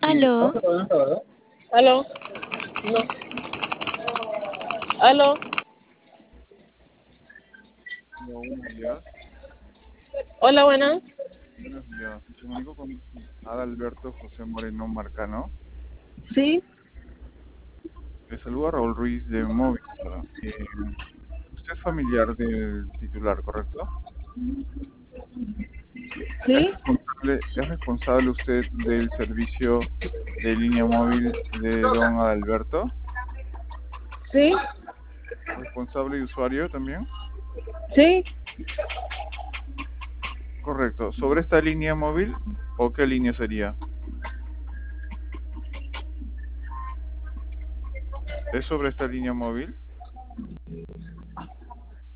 Aló, ¿Aló? No. ¿Aló? Hola, buenos días. Hola, buenas. Buenos días. Me comunico con Adalberto José Moreno Marcano. Sí, Le saluda Raúl Ruiz de Movistar. Usted es familiar del titular, ¿correcto? sí, ¿Es responsable usted del servicio de línea móvil de don Adalberto? sí, ¿Responsable y usuario también? sí. Correcto. ¿Sobre esta línea móvil o qué línea sería? ¿Es sobre esta línea móvil?